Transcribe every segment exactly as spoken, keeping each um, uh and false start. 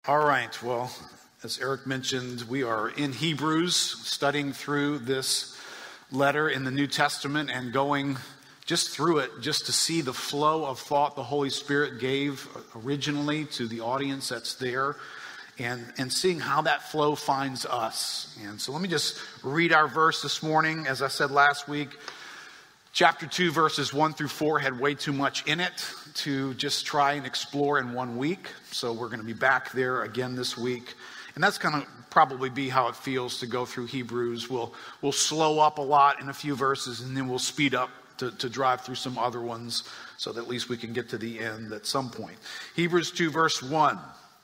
All right, well, as Eric mentioned, we are in Hebrews, studying through this letter in the New Testament and going just through it just to see the flow of thought the Holy Spirit gave originally to the audience that's there and, and seeing how that flow finds us. And so let me just read our verse this morning. As I said last week, chapter two, verses one through four had way too much in it to just try and explore in one week. So we're going to be back there again this week. And that's going to probably be how it feels to go through Hebrews. We'll, we'll slow up a lot in a few verses, and then we'll speed up to, to drive through some other ones so that at least we can get to the end at some point. Hebrews two, verse one.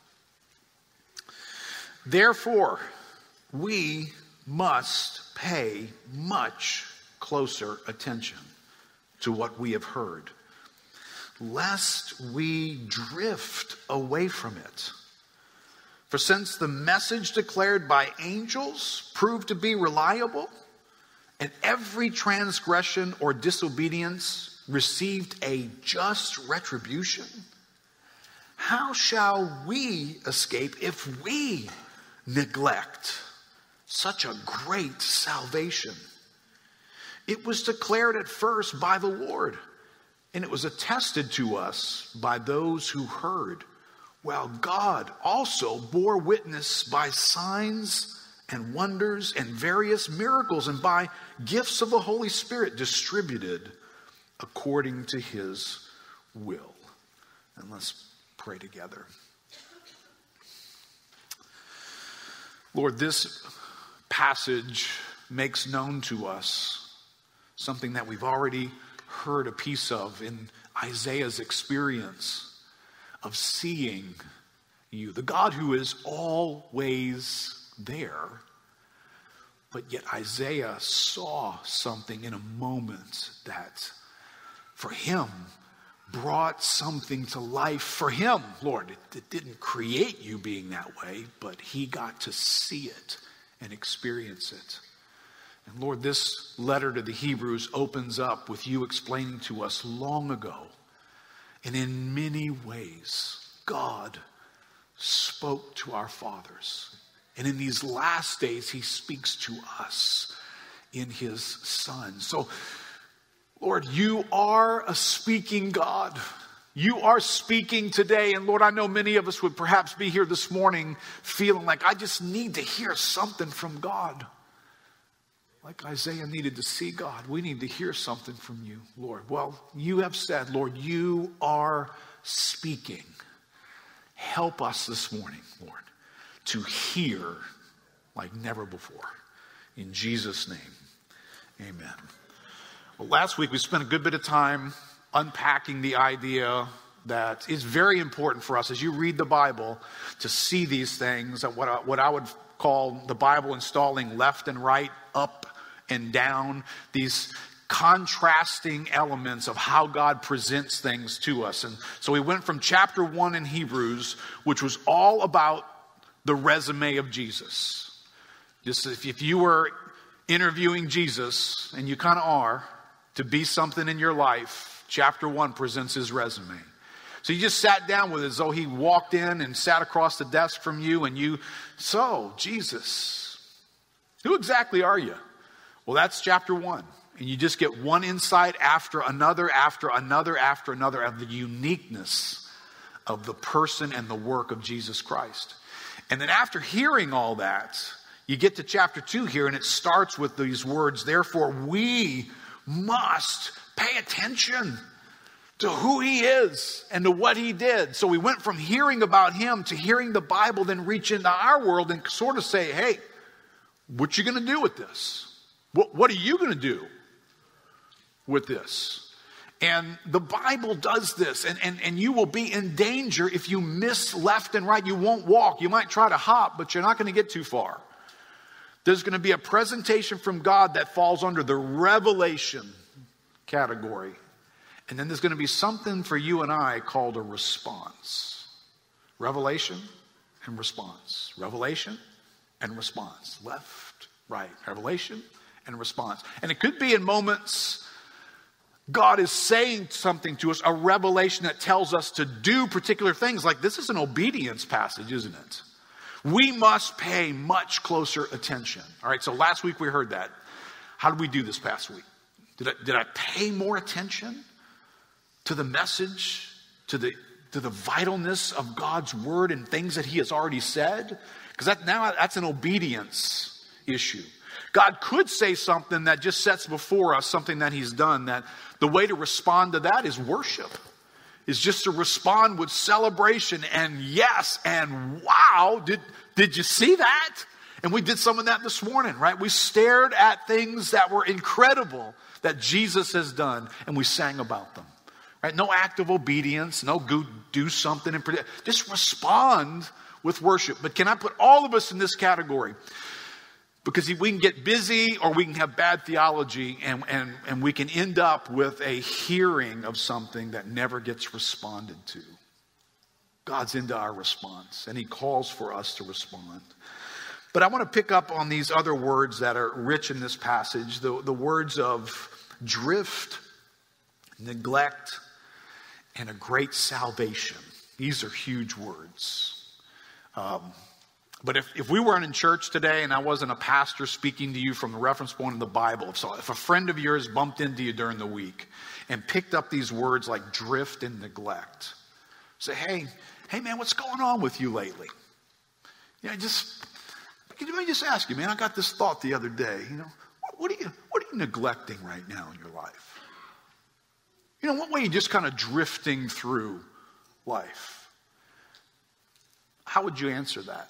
Therefore, we must pay much closer attention to what we have heard, lest we drift away from it. For since the message declared by angels proved to be reliable, and every transgression or disobedience received a just retribution, how shall we escape if we neglect such a great salvation? It was declared at first by the Lord, and it was attested to us by those who heard, while God also bore witness by signs and wonders and various miracles and by gifts of the Holy Spirit distributed according to his will. And let's pray together. Lord, this passage makes known to us something that we've already heard a piece of in Isaiah's experience of seeing you, the God who is always there. But yet Isaiah saw something in a moment that for him brought something to life for him. Lord, it, it didn't create you being that way, but he got to see it and experience it. And Lord, this letter to the Hebrews opens up with you explaining to us long ago, and in many ways, God spoke to our fathers. And in these last days, he speaks to us in his Son. So, Lord, you are a speaking God. You are speaking today. And Lord, I know many of us would perhaps be here this morning feeling like, I just need to hear something from God. Like Isaiah needed to see God, we need to hear something from you, Lord. Well, you have said, Lord, you are speaking. Help us this morning, Lord, to hear like never before. In Jesus' name, amen. Well, last week we spent a good bit of time unpacking the idea that it's very important for us as you read the Bible to see these things, that what I, what I would call the Bible installing left and right, up and down, these contrasting elements of how God presents things to us. And so we went from chapter one in Hebrews, which was all about the resume of Jesus. Just if, if you were interviewing Jesus, and you kind of are, to be something in your life, chapter one presents his resume. So you just sat down with it as though he walked in and sat across the desk from you, and you, so, Jesus, who exactly are you? Well, that's chapter one. And you just get one insight after another, after another, after another of the uniqueness of the person and the work of Jesus Christ. And then after hearing all that, you get to chapter two here, and it starts with these words, therefore we must pay attention to who he is and to what he did. So we went from hearing about him to hearing the Bible, then reach into our world and sort of say, hey, what you going to do with this? What, what are you going to do with this? And the Bible does this, and, and, and you will be in danger if you miss left and right. You won't walk. You might try to hop, but you're not going to get too far. There's going to be a presentation from God that falls under the revelation category. And then there's going to be something for you and I called a response. Revelation and response. Revelation and response. Left, right. Revelation and response. And it could be in moments God is saying something to us, a revelation that tells us to do particular things. Like this is an obedience passage, isn't it? We must pay much closer attention. All right, so last week we heard that. How did we do this past week? Did I, did I pay more attention to the message, to the, to the vitalness of God's word and things that he has already said? Because that, now that's an obedience issue. God could say something that just sets before us something that he's done, that the way to respond to that is worship, is just to respond with celebration and yes and wow. Did, did you see that? And we did some of that this morning, right? We stared at things that were incredible that Jesus has done and we sang about them, right? No act of obedience, no go do something and just respond with worship. But can I put all of us in this category? Because we can get busy or we can have bad theology and, and, and we can end up with a hearing of something that never gets responded to. God's into our response and he calls for us to respond. But I want to pick up on these other words that are rich in this passage. The, the words of drift, neglect, and a great salvation. These are huge words. Um, But if, if we weren't in church today and I wasn't a pastor speaking to you from the reference point of the Bible, so if a friend of yours bumped into you during the week and picked up these words like drift and neglect, say, hey, hey man, what's going on with you lately? Yeah, just, can I just ask you, man, I got this thought the other day, you know, what, what are you, what are you neglecting right now in your life? You know, what way are you just kind of drifting through life? How would you answer that?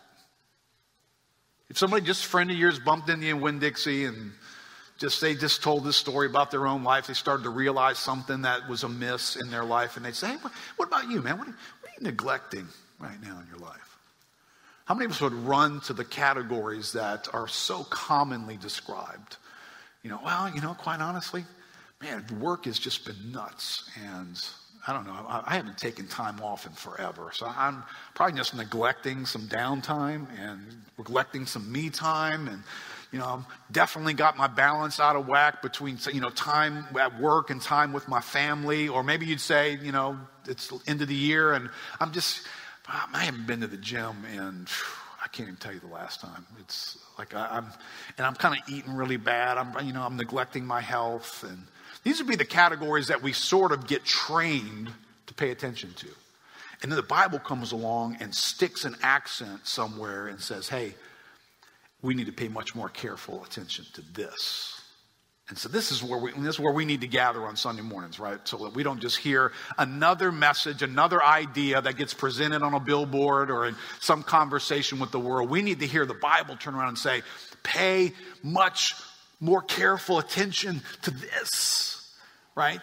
If somebody just a friend of yours bumped into you in Winn-Dixie and just they just told this story about their own life, they started to realize something that was amiss in their life, and they'd say, hey, what, what about you, man? What are, what are you neglecting right now in your life? How many of us would run to the categories that are so commonly described? You know, well, you know, quite honestly, man, work has just been nuts, and I don't know, I, I haven't taken time off in forever. So I'm probably just neglecting some downtime and neglecting some me time. And, you know, I've definitely got my balance out of whack between, you know, time at work and time with my family. Or maybe you'd say, you know, it's the end of the year and I'm just, I haven't been to the gym and I can't even tell you the last time. It's like I, I'm, and I'm kind of eating really bad. I'm, you know, I'm neglecting my health. And these would be the categories that we sort of get trained to pay attention to. And then the Bible comes along and sticks an accent somewhere and says, hey, we need to pay much more careful attention to this. And so this is where we this is where we need to gather on Sunday mornings, right? So that we don't just hear another message, another idea that gets presented on a billboard or in some conversation with the world. We need to hear the Bible turn around and say, pay much more careful attention to this, right?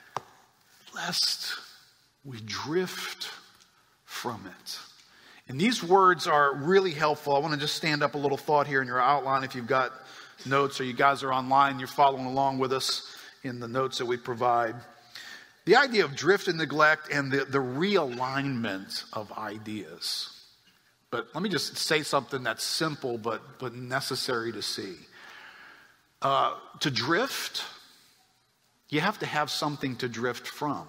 Lest we drift from it. And these words are really helpful. I want to just stand up a little thought here in your outline. If you've got notes or you guys are online, you're following along with us in the notes that we provide. The idea of drift and neglect and the, the realignment of ideas. But let me just say something that's simple but, but necessary to see. Uh, to drift, you have to have something to drift from.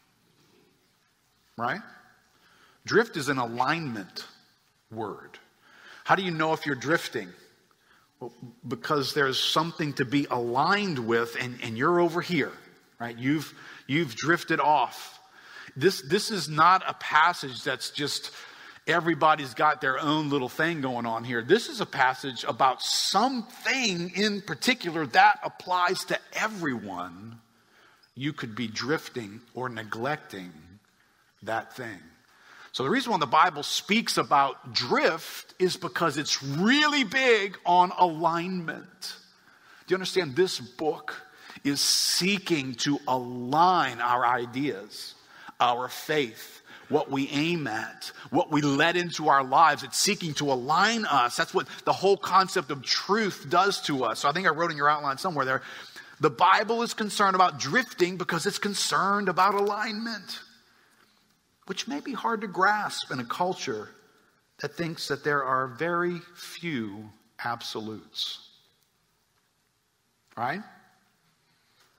Right? Drift is an alignment word. How do you know if you're drifting? Well, because there's something to be aligned with and, and you're over here, right? You've, you've drifted off. This, this is not a passage that's just everybody's got their own little thing going on here. This is a passage about something in particular that applies to everyone. You could be drifting or neglecting that thing. So the reason why the Bible speaks about drift is because it's really big on alignment. Do you understand? This book is seeking to align our ideas, our faith, what we aim at, what we let into our lives. It's seeking to align us. That's what the whole concept of truth does to us. So I think I wrote in your outline somewhere there, the Bible is concerned about drifting because it's concerned about alignment, which may be hard to grasp in a culture that thinks that there are very few absolutes. Right?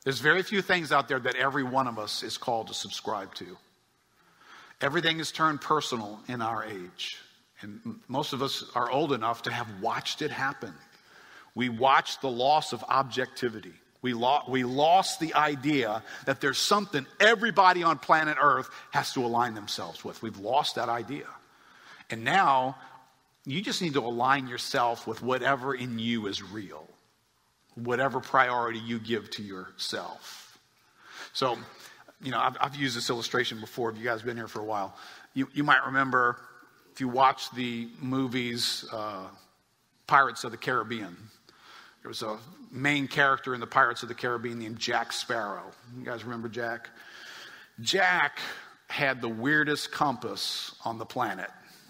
There's very few things out there that every one of us is called to subscribe to. Everything is turned personal in our age. And most of us are old enough to have watched it happen. We watched the loss of objectivity. We, lo- we lost the idea that there's something everybody on planet Earth has to align themselves with. We've lost that idea. And now, you just need to align yourself with whatever in you is real. Whatever priority you give to yourself. So, you know, I've, I've used this illustration before. If you guys have been here for a while, you, you might remember if you watched the movies uh, Pirates of the Caribbean. There was a main character in the Pirates of the Caribbean named Jack Sparrow. You guys remember Jack? Jack had the weirdest compass on the planet.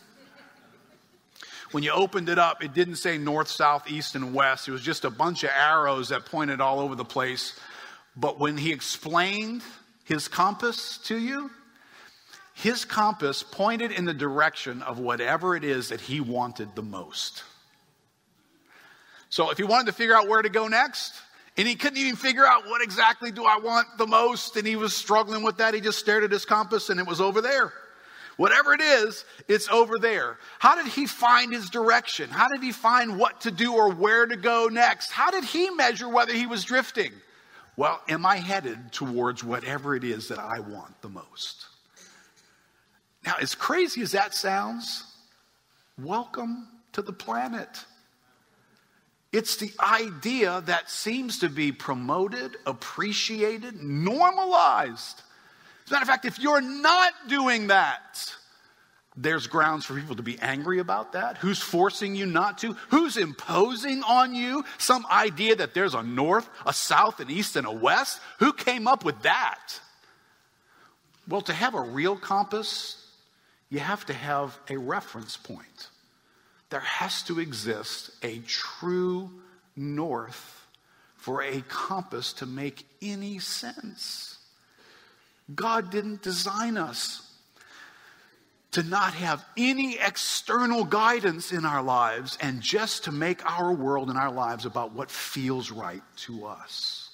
When you opened it up, it didn't say north, south, east, and west. It was just a bunch of arrows that pointed all over the place. But when he explained his compass to you, his compass pointed in the direction of whatever it is that he wanted the most. So if he wanted to figure out where to go next, and he couldn't even figure out what exactly do I want the most, and he was struggling with that, he just stared at his compass and it was over there. Whatever it is, it's over there. How did he find his direction? How did he find what to do or where to go next? How did he measure whether he was drifting? Well, am I headed towards whatever it is that I want the most? Now, as crazy as that sounds, welcome to the planet. It's the idea that seems to be promoted, appreciated, normalized. As a matter of fact, if you're not doing that, there's grounds for people to be angry about that. Who's forcing you not to? Who's imposing on you some idea that there's a north, a south, an east, and a west? Who came up with that? Well, to have a real compass, you have to have a reference point. There has to exist a true north for a compass to make any sense. God didn't design us to not have any external guidance in our lives and just to make our world and our lives about what feels right to us.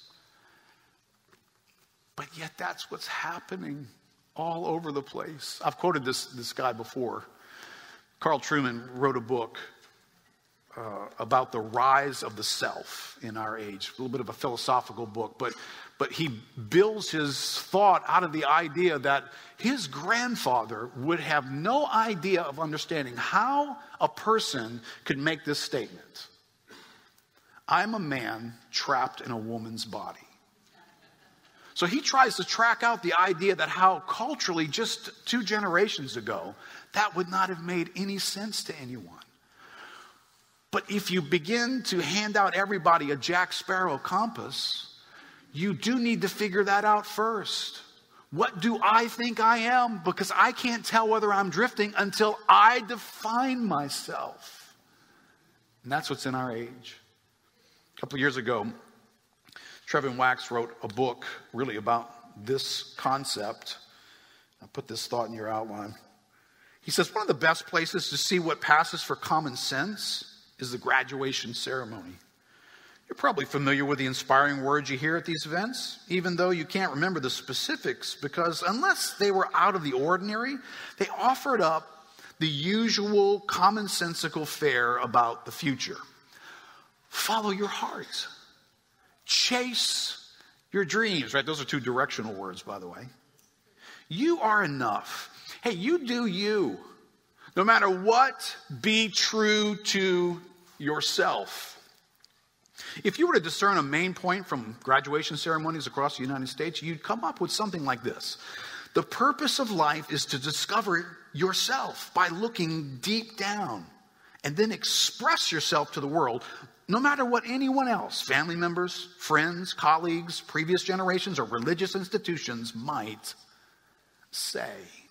But yet that's what's happening all over the place. I've quoted this, this guy before. Carl Trueman wrote a book uh, about the rise of the self in our age. A little bit of a philosophical book, but but he builds his thought out of the idea that his grandfather would have no idea of understanding how a person could make this statement. I'm a man trapped in a woman's body. So he tries to track out the idea that how culturally just two generations ago, that would not have made any sense to anyone. But if you begin to hand out everybody a Jack Sparrow compass, you do need to figure that out first. What do I think I am? Because I can't tell whether I'm drifting until I define myself. And that's what's in our age. A couple of years ago, Trevin Wax wrote a book really about this concept. I'll put this thought in your outline. He says, one of the best places to see what passes for common sense is the graduation ceremony. You're probably familiar with the inspiring words you hear at these events, even though you can't remember the specifics, because unless they were out of the ordinary, they offered up the usual commonsensical fare about the future. Follow your heart. Chase your dreams, right? Those are two directional words, by the way. You are enough. Hey, you do you. No matter what, be true to yourself. If you were to discern a main point from graduation ceremonies across the United States, you'd come up with something like this. The purpose of life is to discover yourself by looking deep down and then express yourself to the world, no matter what anyone else, family members, friends, colleagues, previous generations, or religious institutions might say.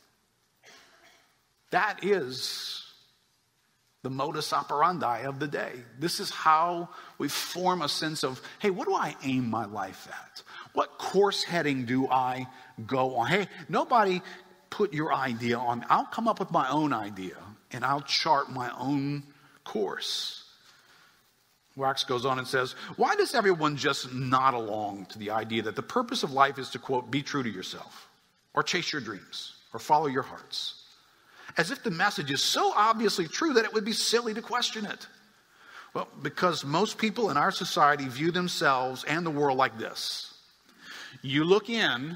That is the modus operandi of the day. This is how we form a sense of, hey, what do I aim my life at? What course heading do I go on? Hey, nobody put your idea on. I'll come up with my own idea, and I'll chart my own course. Wax goes on and says, why does everyone just nod along to the idea that the purpose of life is to, quote, be true to yourself, or chase your dreams, or follow your hearts? As if the message is so obviously true that it would be silly to question it. Well, because most people in our society view themselves and the world like this. You look in,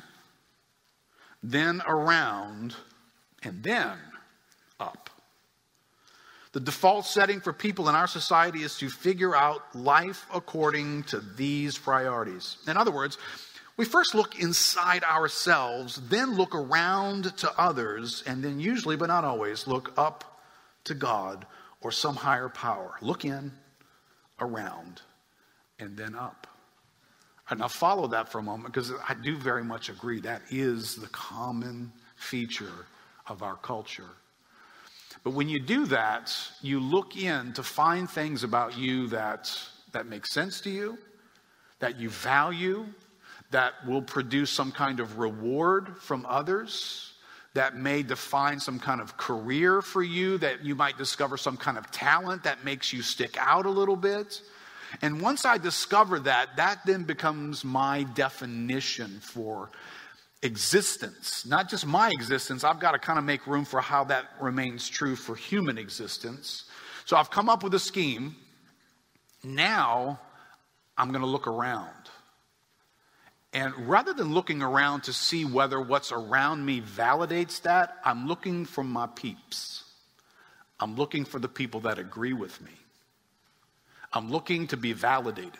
then around, and then up. The default setting for people in our society is to figure out life according to these priorities. In other words, we first look inside ourselves, then look around to others, and then usually, but not always, look up to God or some higher power. Look in, around, and then up. And I'll follow that for a moment because I do very much agree that is the common feature of our culture. But when you do that, you look in to find things about you that, that make sense to you, that you value, that will produce some kind of reward from others, that may define some kind of career for you, that you might discover some kind of talent that makes you stick out a little bit. And once I discover that, that then becomes my definition for existence. Not just my existence. I've got to kind of make room for how that remains true for human existence. So I've come up with a scheme. Now I'm going to look around. And rather than looking around to see whether what's around me validates that, I'm looking for my peeps. I'm looking for the people that agree with me. I'm looking to be validated.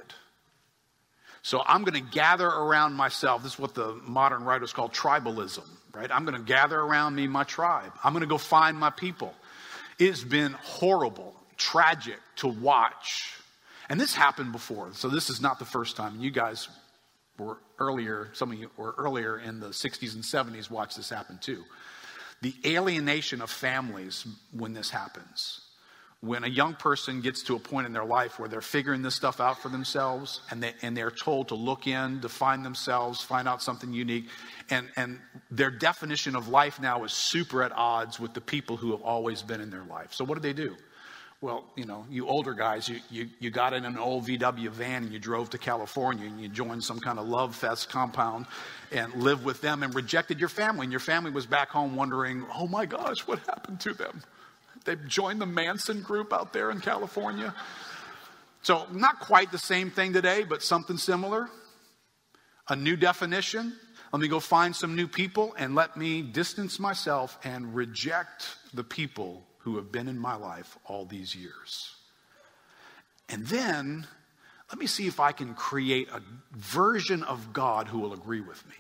So I'm going to gather around myself. This is what the modern writers call tribalism, right? I'm going to gather around me my tribe. I'm going to go find my people. It's been horrible, tragic to watch. And this happened before. So this is not the first time. You guys were earlier, some of you were earlier in the sixties and seventies, watched this happen too. The alienation of families when this happens. When a young person gets to a point in their life where they're figuring this stuff out for themselves and, they, and they're told to look in, define themselves, find out something unique. And, and their definition of life now is super at odds with the people who have always been in their life. So what do they do? Well, you know, you older guys, you, you, you got in an old V W van and you drove to California and you joined some kind of love fest compound and lived with them and rejected your family. And your family was back home wondering, oh my gosh, what happened to them? They've joined the Manson group out there in California. So not quite the same thing today, but something similar. A new definition. Let me go find some new people and let me distance myself and reject the people who have been in my life all these years. And then let me see if I can create a version of God who will agree with me.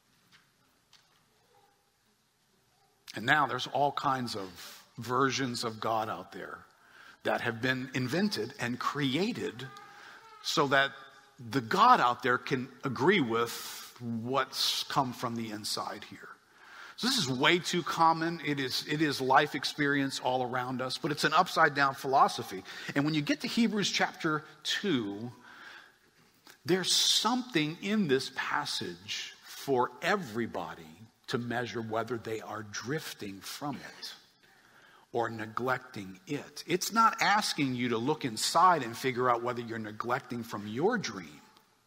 And now there's all kinds of versions of God out there that have been invented and created so that the God out there can agree with what's come from the inside here. So this is way too common. It is, it is life experience all around us, but it's an upside down philosophy. And when you get to Hebrews chapter two, there's something in this passage for everybody to measure whether they are drifting from it or neglecting it. It's not asking you to look inside and figure out whether you're neglecting from your dream.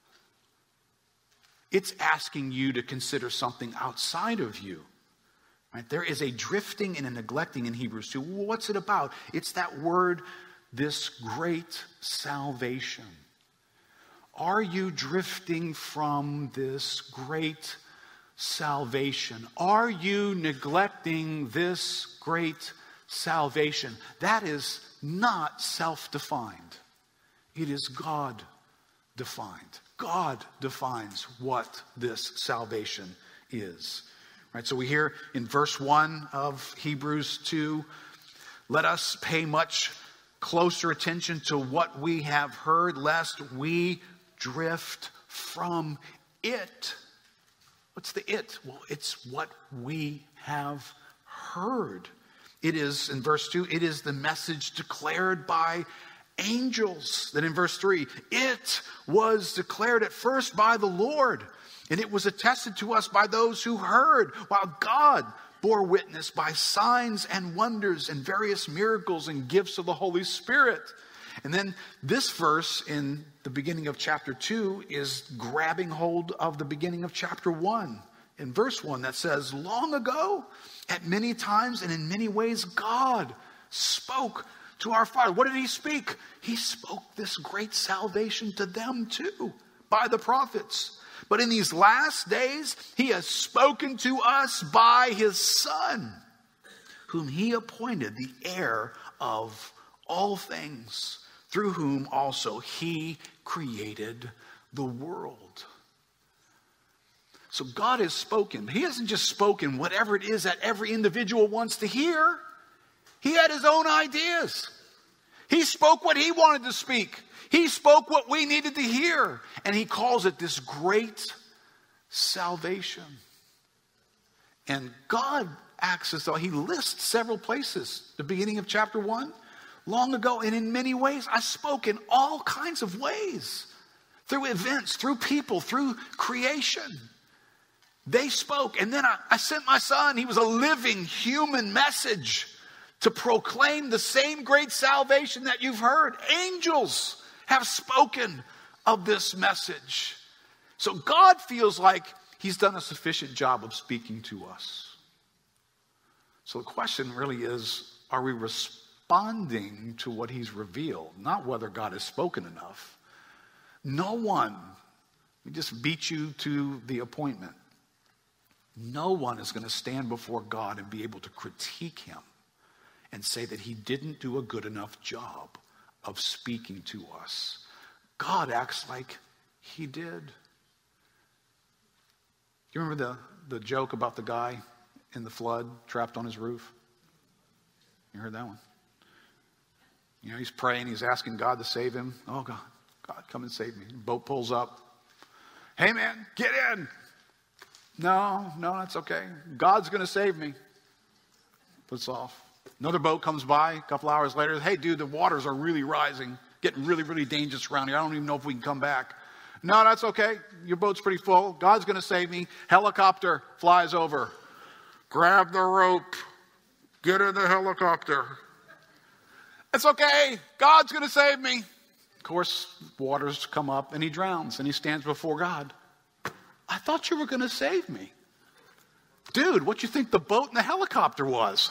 It's asking you to consider something outside of you. Right? There is a drifting and a neglecting in Hebrews two. Well, what's it about? It's that word, this great salvation. Are you drifting from this great salvation? Are you neglecting this great salvation? That is not self-defined. It is God-defined. God defines what this salvation is. Right, so we hear in verse one of Hebrews two, let us pay much closer attention to what we have heard, lest we drift from it. What's the it? Well, it's what we have heard. It is, in verse two, it is the message declared by angels. Then in verse three, it was declared at first by the Lord, and it was attested to us by those who heard, while God bore witness by signs and wonders and various miracles and gifts of the Holy Spirit. And then this verse in the beginning of chapter two is grabbing hold of the beginning of chapter one. In verse one that says, long ago, at many times and in many ways, God spoke to our father. What did he speak? He spoke this great salvation to them too, by the prophets. But in these last days, he has spoken to us by his Son, whom he appointed the heir of all things, through whom also he created the world. So God has spoken. He hasn't just spoken whatever it is that every individual wants to hear. He had his own ideas. He spoke what he wanted to speak. He spoke what we needed to hear. And he calls it this great salvation. And God acts as though he lists several places. The beginning of chapter one, long ago, and in many ways, I spoke in all kinds of ways. Through events, through people, through creation. They spoke. And then I, I sent my Son. He was a living human message to proclaim the same great salvation that you've heard. Angels have spoken of this message. So God feels like he's done a sufficient job of speaking to us. So the question really is, are we responding to what he's revealed? Not whether God has spoken enough. No one, we just beat you to the appointment. No one is going to stand before God and be able to critique him and say that he didn't do a good enough job of speaking to us. God acts like he did. You remember the, the joke about the guy in the flood trapped on his roof? You heard that one? You know, he's praying, he's asking God to save him. Oh, God, God, come and save me. The boat pulls up. Hey, man, get in. No, no, that's okay. God's going to save me. Puts off. Another boat comes by a couple hours later. Hey, dude, the waters are really rising. Getting really, really dangerous around here. I don't even know if we can come back. No, that's okay. Your boat's pretty full. God's going to save me. Helicopter flies over. Grab the rope. Get in the helicopter. It's okay. God's going to save me. Of course, waters come up and he drowns and he stands before God. I thought you were going to save me. Dude, what you think the boat and the helicopter was?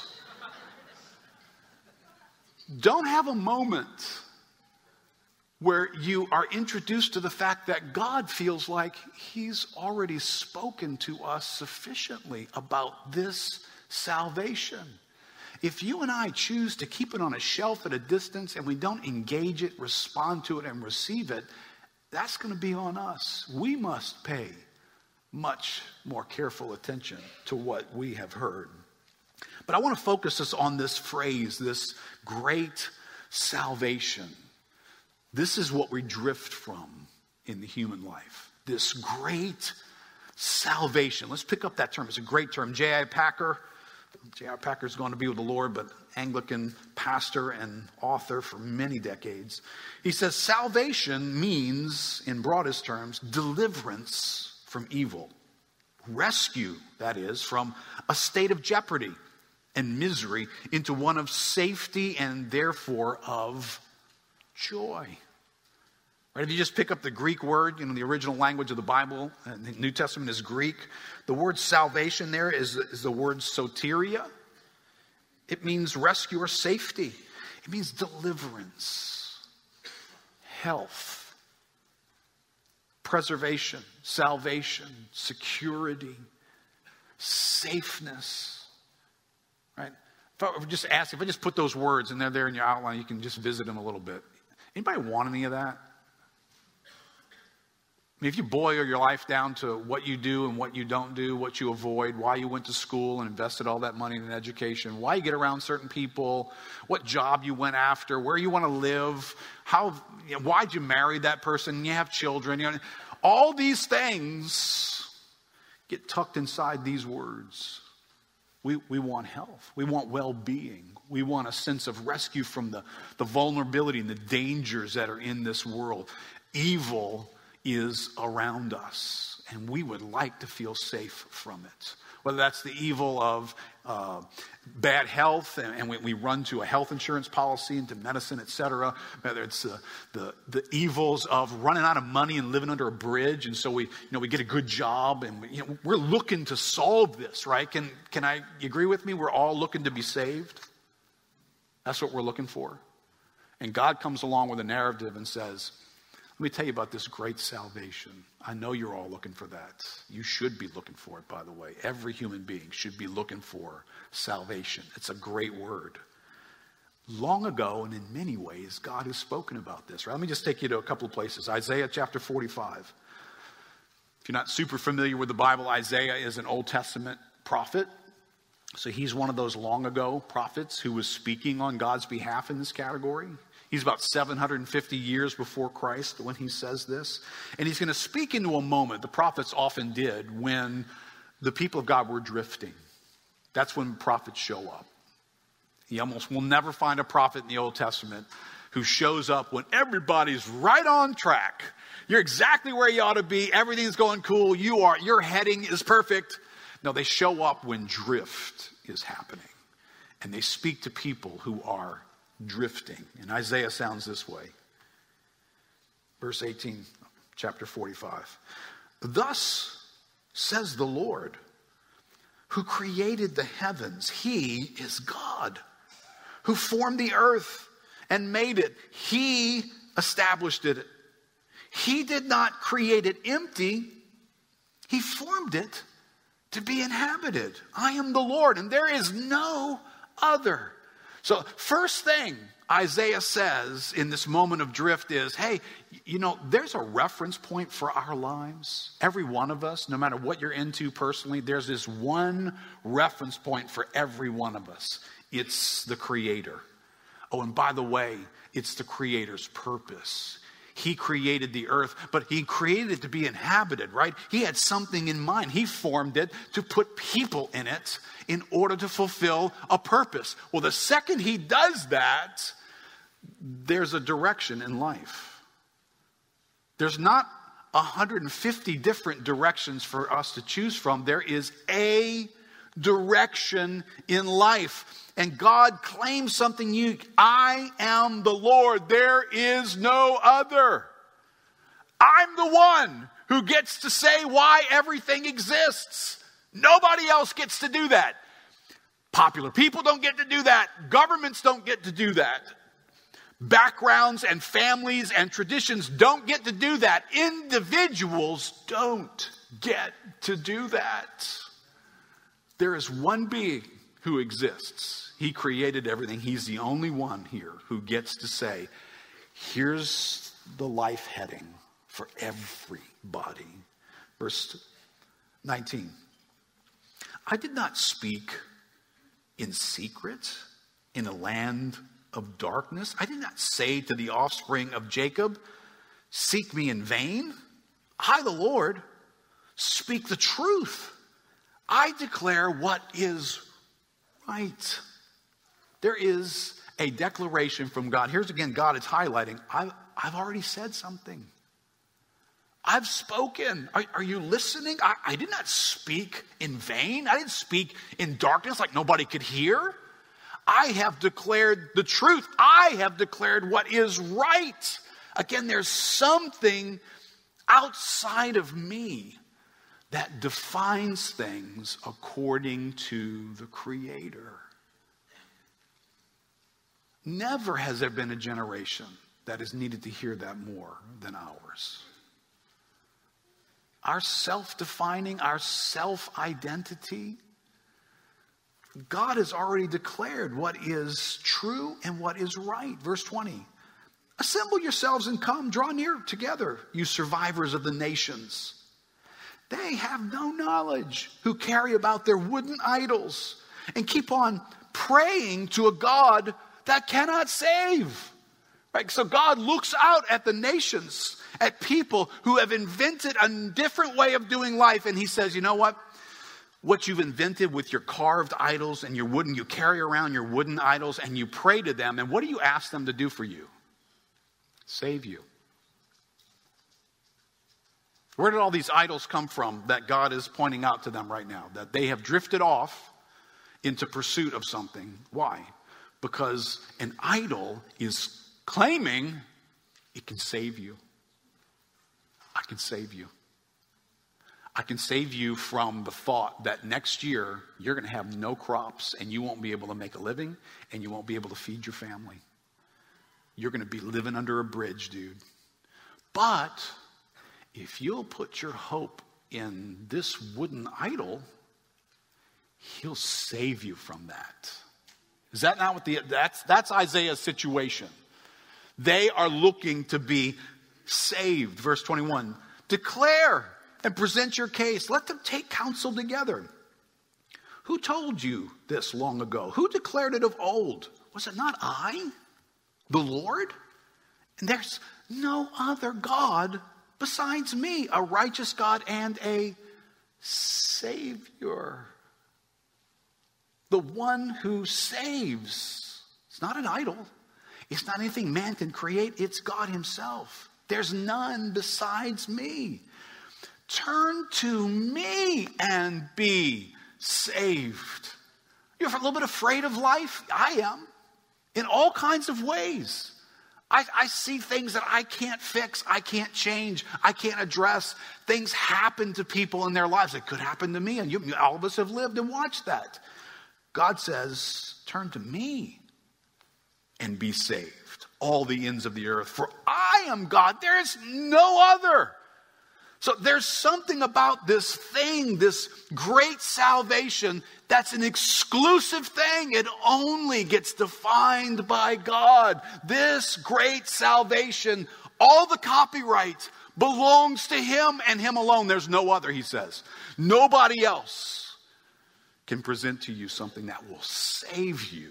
Don't have a moment where you are introduced to the fact that God feels like he's already spoken to us sufficiently about this salvation. If you and I choose to keep it on a shelf at a distance and we don't engage it, respond to it, and receive it, that's going to be on us. We must pay much more careful attention to what we have heard. But I want to focus us on this phrase, this great salvation. This is what we drift from in the human life. This great salvation. Let's pick up that term. It's a great term. J I Packer. J I Packer is going to be with the Lord, but Anglican pastor and author for many decades. He says salvation means, in broadest terms, deliverance from evil. Rescue, that is, from a state of jeopardy and misery into one of safety and therefore of joy. Right? If you just pick up the Greek word, you know, the original language of the Bible, and the New Testament is Greek. The word salvation there is, is the word soteria. It means rescue or safety. It means deliverance, health, preservation, salvation, security, safeness. Right? If I just ask, if I just put those words and they're there in your outline, you can just visit them a little bit. Anybody want any of that? I mean, if you boil your life down to what you do and what you don't do, what you avoid, why you went to school and invested all that money in education, why you get around certain people, what job you went after, where you want to live, how, you know, why'd you marry that person, you have children, you know, all these things get tucked inside these words. We, we want health. We want well-being. We want a sense of rescue from the, the vulnerability and the dangers that are in this world. Evil is around us, and we would like to feel safe from it. whether that's the evil of uh, bad health, and, and we, we run to a health insurance policy, into medicine, et cetera. Whether it's uh, the the evils of running out of money and living under a bridge, and so we you know we get a good job, and we, you know, we're looking to solve this, right? Can can I you agree with me? We're all looking to be saved. That's what we're looking for. And God comes along with a narrative and says, let me tell you about this great salvation. I know you're all looking for that. You should be looking for it, by the way. Every human being should be looking for salvation. It's a great word. Long ago, and in many ways, God has spoken about this. Right? Let me just take you to a couple of places. Isaiah chapter forty-five. If you're not super familiar with the Bible, Isaiah is an Old Testament prophet. So he's one of those long ago prophets who was speaking on God's behalf in this category. He's about seven hundred fifty years before Christ when he says this. And he's going to speak into a moment, the prophets often did, when the people of God were drifting. That's when prophets show up. You almost will never find a prophet in the Old Testament who shows up when everybody's right on track. You're exactly where you ought to be. Everything's going cool. You are, your heading is perfect. No, they show up when drift is happening. And they speak to people who are drifting. And Isaiah sounds this way. Verse eighteen, chapter forty-five. Thus says the Lord, who created the heavens. He is God, who formed the earth and made it. He established it. He did not create it empty. He formed it to be inhabited. I am the Lord, and there is no other. So first thing Isaiah says in this moment of drift is, hey, you know, there's a reference point for our lives. Every one of us, no matter what you're into personally, there's this one reference point for every one of us. It's the Creator. Oh, and by the way, it's the Creator's purpose. He created the earth, but he created it to be inhabited, right? He had something in mind. He formed it to put people in it in order to fulfill a purpose. Well, the second he does that, there's a direction in life. There's not one hundred fifty different directions for us to choose from. There is a direction in life. And God claims something unique. I am the Lord. There is no other. I'm the one who gets to say why everything exists. Nobody else gets to do that. Popular people don't get to do that. Governments don't get to do that. Backgrounds and families and traditions don't get to do that. Individuals don't get to do that. There is one being who exists. He created everything. He's the only one here who gets to say, here's the life heading for everybody. Verse nineteen. I did not speak in secret in a land of darkness. I did not say to the offspring of Jacob, seek me in vain. I, the Lord, speak the truth. I declare what is right. There is a declaration from God. Here's again, God is highlighting, I've, I've already said something. I've spoken. Are, are you listening? I, I did not speak in vain. I didn't speak in darkness like nobody could hear. I have declared the truth. I have declared what is right. Again, there's something outside of me that defines things according to the Creator. Never has there been a generation that has needed to hear that more than ours. Our self-defining, our self-identity, God has already declared what is true and what is right. Verse twenty, assemble yourselves and come, draw near together, you survivors of the nations. They have no knowledge who carry about their wooden idols and keep on praying to a God that cannot save. Right? So God looks out at the nations, at people who have invented a different way of doing life. And he says, you know what? What you've invented with your carved idols and your wooden, you carry around your wooden idols and you pray to them. And what do you ask them to do for you? Save you. Where did all these idols come from that God is pointing out to them right now? That they have drifted off into pursuit of something. Why? Because an idol is claiming it can save you. I can save you. I can save you from the thought that next year you're going to have no crops and you won't be able to make a living and you won't be able to feed your family. You're going to be living under a bridge, dude. But if you'll put your hope in this wooden idol, he'll save you from that. Is that not what the, that's, that's Isaiah's situation. They are looking to be saved. Verse twenty-one, declare and present your case. Let them take counsel together. Who told you this long ago? Who declared it of old? Was it not I, the Lord? And there's no other God besides me, a righteous God and a Savior. The one who saves. It's not an idol. It's not anything man can create. It's God himself. There's none besides me. Turn to me and be saved. You're a little bit afraid of life? I am. In all kinds of ways. I, I see things that I can't fix. I can't change. I can't address. Things happen to people in their lives. It could happen to me. And you, all of us have lived and watched that. God says, turn to me and be saved, all the ends of the earth. For I am God. There is no other. So there's something about this thing, this great salvation, that's an exclusive thing. It only gets defined by God. This great salvation, all the copyright belongs to him and him alone. There's no other, he says. Nobody else can present to you something that will save you.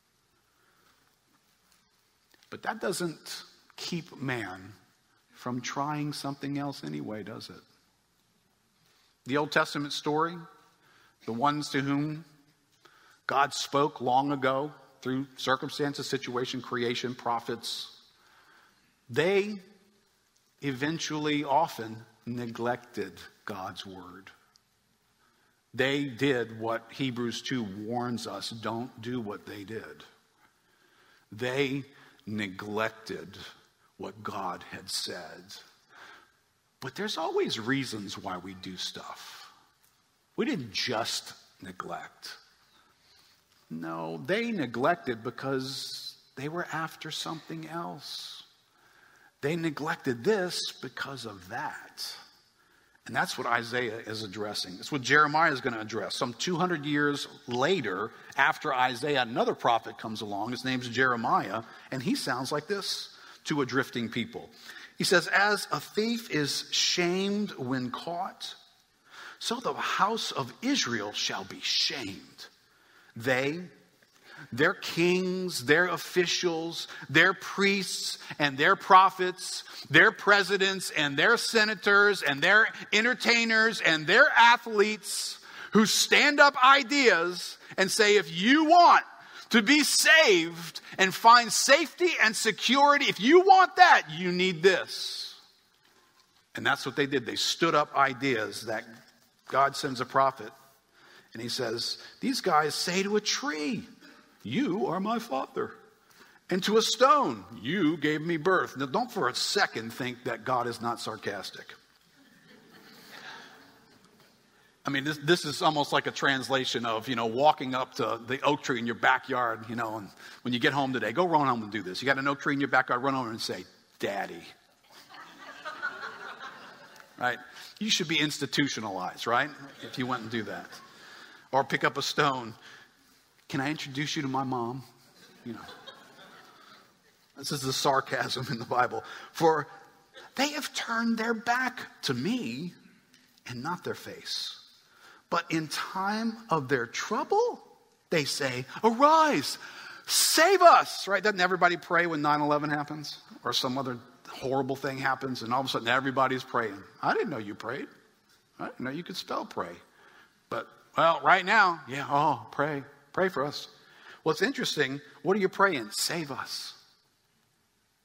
But that doesn't keep man from trying something else anyway, does it? The Old Testament story, the ones to whom God spoke long ago through circumstances, situation, creation, prophets, they eventually often neglected God's word. They did what Hebrews two warns us, don't do what they did. They neglected what God had said. But there's always reasons why we do stuff. We didn't just neglect. No, they neglected because they were after something else. They neglected this because of that. And that's what Isaiah is addressing. It's what Jeremiah is going to address. Some two hundred years later, after Isaiah, another prophet comes along. His name's Jeremiah, and he sounds like this to a drifting people. He says, as a thief is shamed when caught, so the house of Israel shall be shamed. They, their kings, their officials, their priests and their prophets, their presidents and their senators and their entertainers and their athletes who stand up ideas and say, if you want to be saved and find safety and security, if you want that, you need this. And that's what they did. They stood up ideas that God sends a prophet. And he says, these guys say to a tree, you are my father. And to a stone, you gave me birth. Now, don't for a second think that God is not sarcastic. I mean, this this is almost like a translation of, you know, walking up to the oak tree in your backyard, you know, and when you get home today, go run home and do this. You got an oak tree in your backyard, run over and say, Daddy. Right? You should be institutionalized, right? If you went and do that. Or pick up a stone. Can I introduce you to my mom? You know. This is the sarcasm in the Bible. For they have turned their back to me and not their face. But in time of their trouble, they say, arise, save us. Right? Doesn't everybody pray when nine eleven happens? Or some other horrible thing happens and all of a sudden everybody's praying. I didn't know you prayed. I didn't know you could spell pray. But, well, right now, yeah, oh, pray. Pray for us. Well, it's interesting. What are you praying? Save us.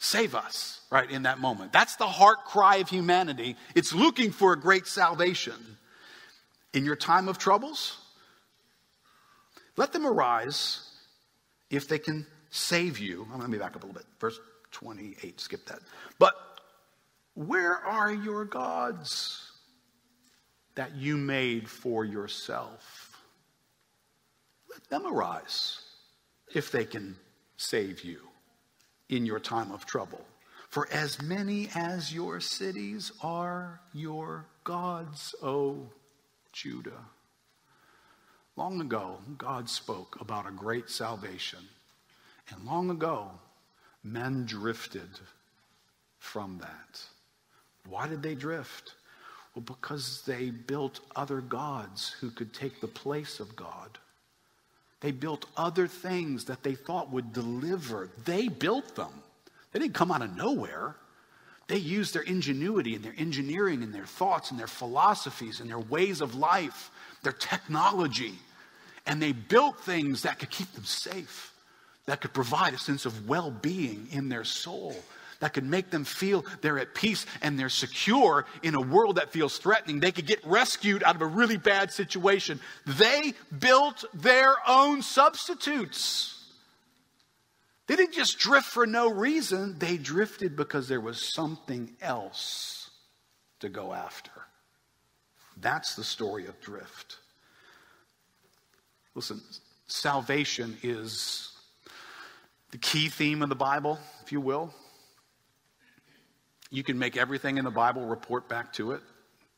Save us, right, in that moment. That's the heart cry of humanity. It's looking for a great salvation. In your time of troubles, let them arise if they can save you. I'm going to back up a little bit. Verse twenty-eight, skip that. But where are your gods that you made for yourself? Let them arise if they can save you in your time of trouble. For as many as your cities are your gods, O Judah. Long ago, God spoke about a great salvation. And long ago, men drifted from that. Why did they drift? Well, because they built other gods who could take the place of God. They built other things that they thought would deliver. They built them. They didn't come out of nowhere. They used their ingenuity and their engineering and their thoughts and their philosophies and their ways of life, their technology. And they built things that could keep them safe, that could provide a sense of well-being in their soul, that could make them feel they're at peace and they're secure in a world that feels threatening. They could get rescued out of a really bad situation. They built their own substitutes. They didn't just drift for no reason. They drifted because there was something else to go after. That's the story of drift. Listen, salvation is the key theme of the Bible, if you will. You can make everything in the Bible report back to it.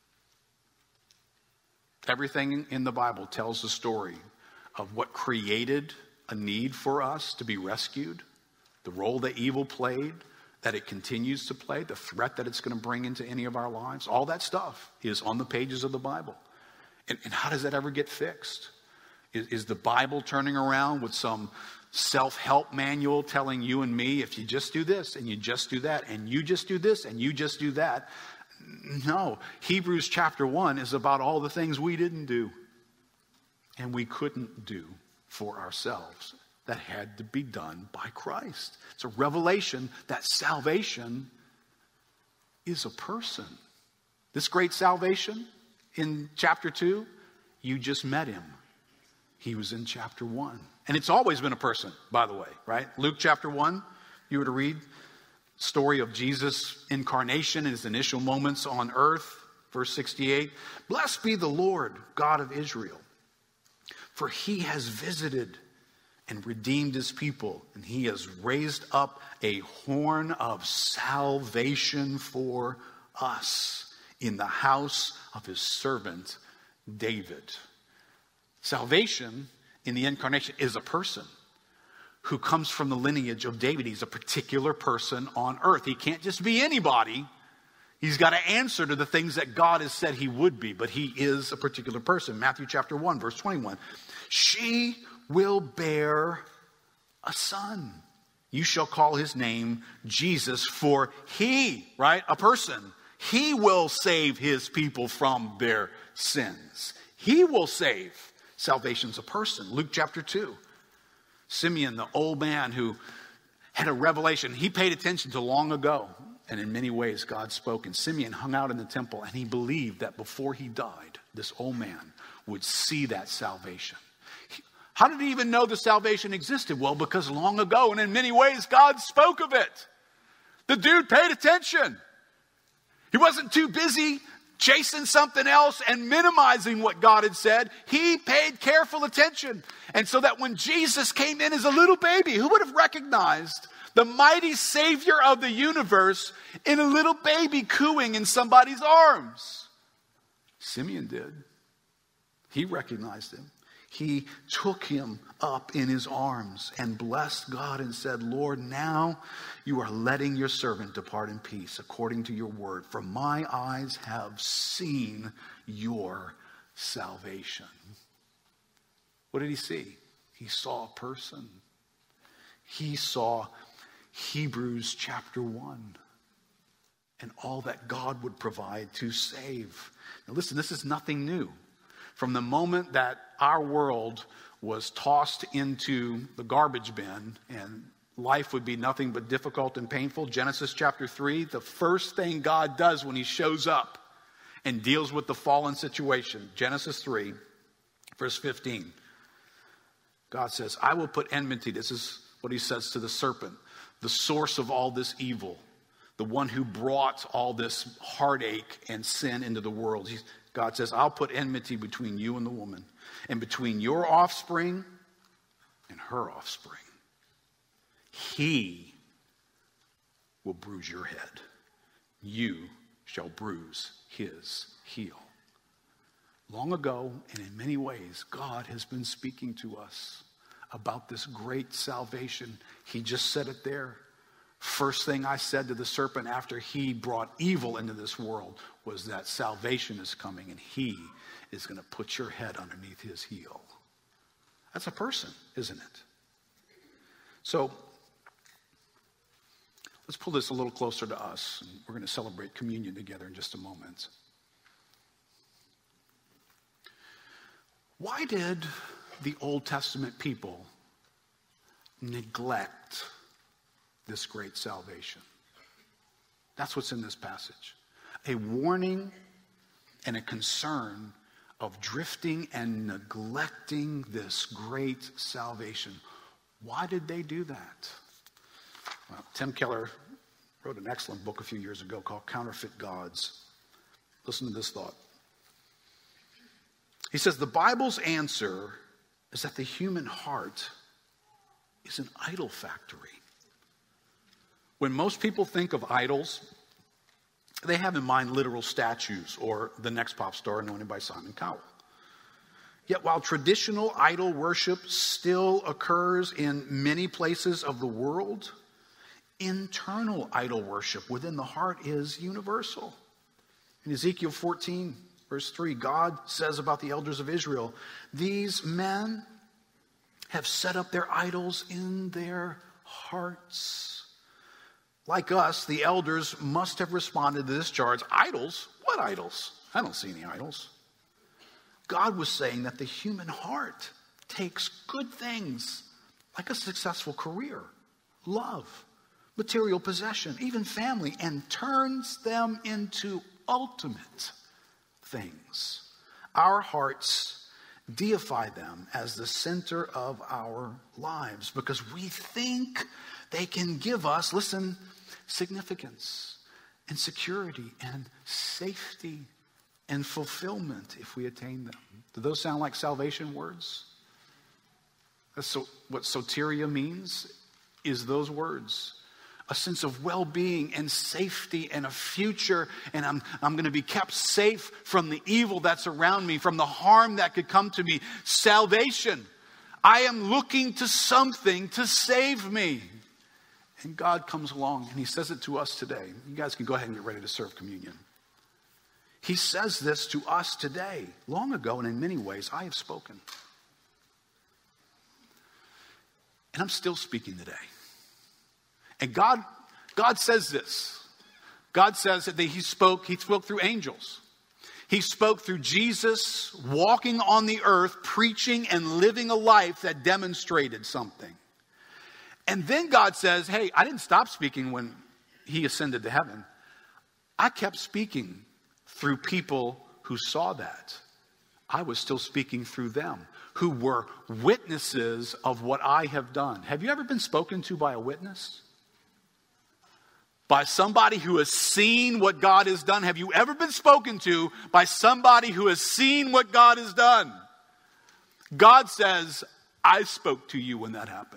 Everything in the Bible tells the story of what created a need for us to be rescued, the role that evil played, that it continues to play, the threat that it's going to bring into any of our lives. All that stuff is on the pages of the Bible. And, and how does that ever get fixed? Is, is the Bible turning around with some self-help manual telling you and me, if you just do this and you just do that and you just do this and you just do that? No. Hebrews chapter one is about all the things we didn't do and we couldn't do for ourselves that had to be done by Christ. It's a revelation that salvation is a person. This great salvation in chapter two, you just met him. He was in chapter one. And it's always been a person, by the way, right? Luke chapter one, you were to read story of Jesus' incarnation, his initial moments on earth, verse sixty-eight. Blessed be the Lord, God of Israel, for he has visited and redeemed his people, and he has raised up a horn of salvation for us in the house of his servant David. Salvation in the incarnation is a person who comes from the lineage of David. He's a particular person on earth. He can't just be anybody. He's got to answer to the things that God has said he would be, but he is a particular person. Matthew chapter one, verse twenty-one. She will bear a son. You shall call his name Jesus, for he, right, a person, he will save his people from their sins. He will save. Salvation's a person. Luke chapter two. Simeon, the old man who had a revelation he paid attention to long ago. And in many ways, God spoke. And Simeon hung out in the temple, and he believed that before he died, this old man would see that salvation. He, how did he even know the salvation existed? Well, because long ago, and in many ways, God spoke of it. The dude paid attention. He wasn't too busy chasing something else and minimizing what God had said. He paid careful attention. And so that when Jesus came in as a little baby, who would have recognized the mighty Savior of the universe in a little baby cooing in somebody's arms? Simeon did. He recognized him. He took him up in his arms and blessed God and said, Lord, now you are letting your servant depart in peace according to your word. For my eyes have seen your salvation. What did he see? He saw a person. He saw Hebrews chapter one and all that God would provide to save. Now listen, this is nothing new. From the moment that our world was tossed into the garbage bin and life would be nothing but difficult and painful. Genesis chapter three, the first thing God does when he shows up and deals with the fallen situation, Genesis three, verse fifteen, God says, I will put enmity. This is what he says to the serpent, the source of all this evil, the one who brought all this heartache and sin into the world. He's, God says, I'll put enmity between you and the woman, and between your offspring and her offspring. He will bruise your head. You shall bruise his heel. Long ago, and in many ways, God has been speaking to us about this great salvation. He just said it there. First thing I said to the serpent after he brought evil into this world was that salvation is coming, and he is going to put your head underneath his heel. That's a person, isn't it? So, let's pull this a little closer to us. And we're going to celebrate communion together in just a moment. Why did the Old Testament people neglect this great salvation? That's what's in this passage. A warning and a concern of drifting and neglecting this great salvation. Why did they do that? Well, Tim Keller wrote an excellent book a few years ago called Counterfeit Gods. Listen to this thought. He says, the Bible's answer is that the human heart is an idol factory. When most people think of idols, they have in mind literal statues or the next pop star anointed by Simon Cowell. Yet while traditional idol worship still occurs in many places of the world, internal idol worship within the heart is universal. In Ezekiel fourteen, verse three, God says about the elders of Israel, these men have set up their idols in their hearts. Like us, the elders must have responded to this charge. Idols? What idols? I don't see any idols. God was saying that the human heart takes good things like a successful career, love, material possession, even family, and turns them into ultimate things. Our hearts deify them as the center of our lives because we think they can give us, listen, significance and security and safety and fulfillment if we attain them. Do those sound like salvation words? That's so, what soteria means is those words. A sense of well-being and safety and a future, and I'm, I'm going to be kept safe from the evil that's around me, from the harm that could come to me. Salvation. I am looking to something to save me. And God comes along and he says it to us today. You guys can go ahead and get ready to serve communion. He says this to us today. Long ago, and in many ways, I have spoken. And I'm still speaking today. And God, God says this. God says that he spoke, he spoke through angels. He spoke through Jesus walking on the earth, preaching and living a life that demonstrated something. And then God says, hey, I didn't stop speaking when he ascended to heaven. I kept speaking through people who saw that. I was still speaking through them, who were witnesses of what I have done. Have you ever been spoken to by a witness? By somebody who has seen what God has done? Have you ever been spoken to by somebody who has seen what God has done? God says, I spoke to you when that happened.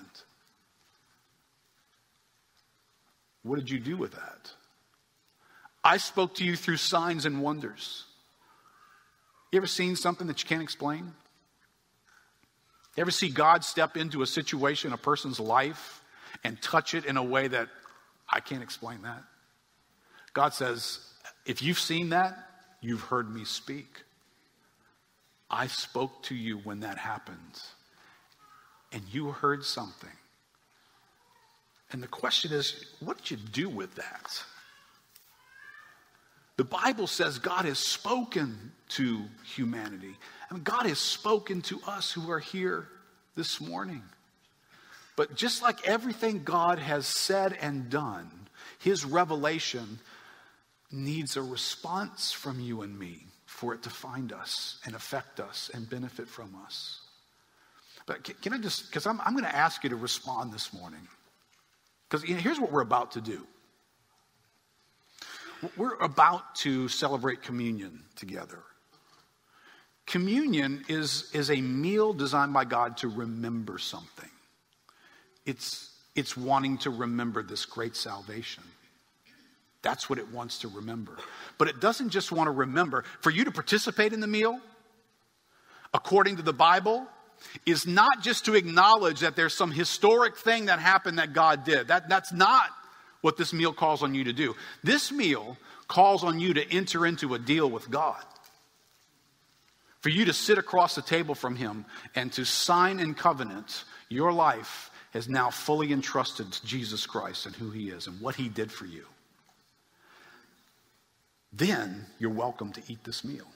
What did you do with that? I spoke to you through signs and wonders. You ever seen something that you can't explain? You ever see God step into a situation, a person's life, and touch it in a way that I can't explain that? God says, if you've seen that, you've heard me speak. I spoke to you when that happened, and you heard something. And the question is, what did you do with that? The Bible says God has spoken to humanity. I mean, God has spoken to us who are here this morning. But just like everything God has said and done, his revelation needs a response from you and me for it to find us and affect us and benefit from us. But can, can I just, because I'm, I'm going to ask you to respond this morning. Because you know, here's what we're about to do. We're about to celebrate communion together. Communion is, is a meal designed by God to remember something. It's, it's wanting to remember this great salvation. That's what it wants to remember. But it doesn't just want to remember. For you to participate in the meal, according to the Bible, is not just to acknowledge that there's some historic thing that happened that God did. That, that's not what this meal calls on you to do. This meal calls on you to enter into a deal with God. For you to sit across the table from him and to sign in covenant, your life is now fully entrusted to Jesus Christ and who he is and what he did for you. Then you're welcome to eat this meal.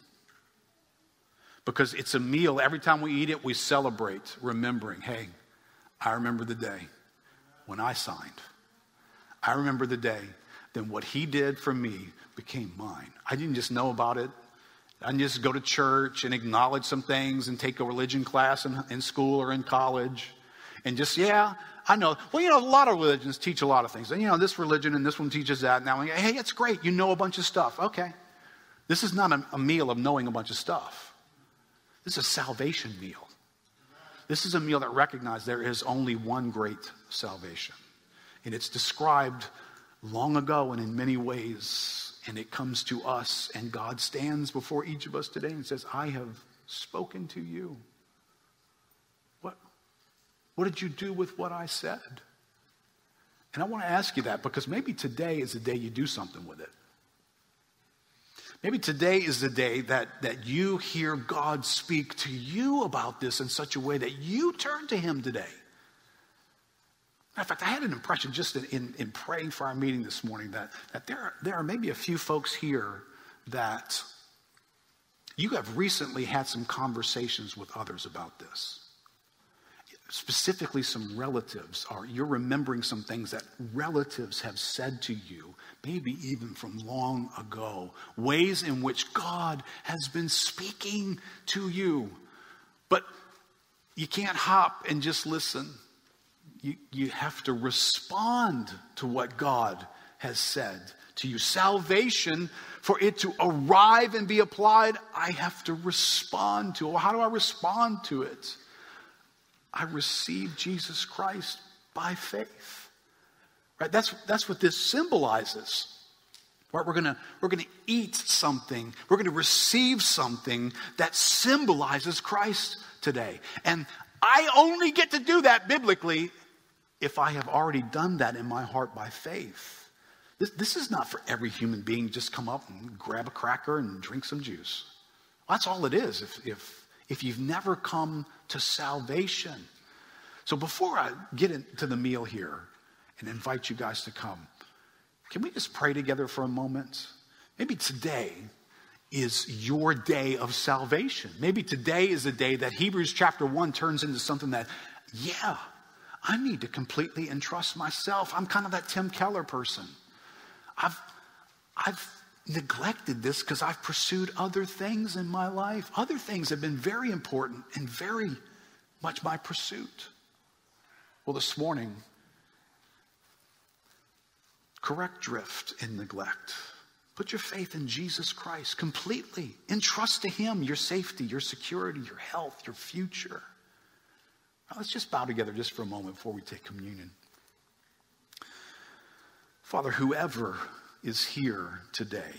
Because it's a meal, every time we eat it, we celebrate, remembering, hey, I remember the day when I signed. I remember the day then what he did for me became mine. I didn't just know about it. I didn't just go to church and acknowledge some things and take a religion class in, in school or in college. And just, yeah, I know. Well, you know, a lot of religions teach a lot of things. You know, this religion and this one teaches that. Now, hey, it's great. You know a bunch of stuff. Okay. This is not a, a meal of knowing a bunch of stuff. This is a salvation meal. This is a meal that recognizes there is only one great salvation. And it's described long ago and in many ways. And it comes to us, and God stands before each of us today and says, I have spoken to you. What, what did you do with what I said? And I want to ask you that because maybe today is the day you do something with it. Maybe today is the day that, that you hear God speak to you about this in such a way that you turn to him today. Matter of fact, I had an impression just in, in, in praying for our meeting this morning that, that there, are, there are maybe a few folks here that you have recently had some conversations with others about this. Specifically some relatives, or you're remembering some things that relatives have said to you, maybe even from long ago, ways in which God has been speaking to you. But you can't hop and just listen. You, you have to respond to what God has said to you. Salvation, for it to arrive and be applied, I have to respond to it. Well, how do I respond to it? I receive Jesus Christ by faith. Right? That's, that's what this symbolizes. Right? We're gonna, we're gonna eat something. We're gonna receive something that symbolizes Christ today. And I only get to do that biblically if I have already done that in my heart by faith. This, this is not for every human being just come up and grab a cracker and drink some juice. Well, that's all it is if, if, if you've never come to salvation. So before I get into the meal here and invite you guys to come, can we just pray together for a moment? Maybe today is your day of salvation. Maybe today is the day that Hebrews chapter one turns into something that, yeah, I need to completely entrust myself. I'm kind of that Tim Keller person. I've, I've neglected this because I've pursued other things in my life. Other things have been very important and very much my pursuit. Well, this morning, correct drift and neglect. Put your faith in Jesus Christ completely. Entrust to him your safety, your security, your health, your future. Now, let's just bow together just for a moment before we take communion. Father, whoever is here today,